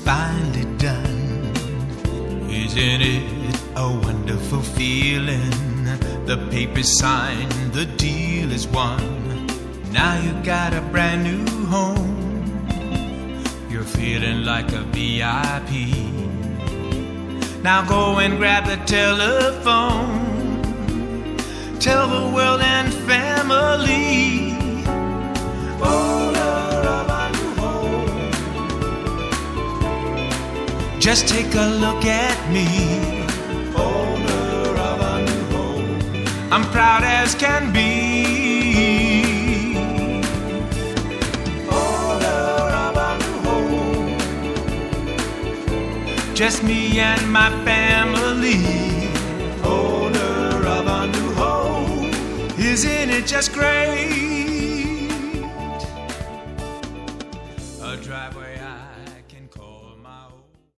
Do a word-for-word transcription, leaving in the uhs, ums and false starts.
finally done. Isn't it a wonderful feeling? The paper's signed, the deal is won. Now you got a brand new home. You're feeling like a V I P. Now go and grab the telephone. Tell the world and family, owner of a new home. Just take a look at me, owner of a new home. I'm proud as can be, owner of a new home. Just me and my family, owner of a new home. Isn't it just great? A driveway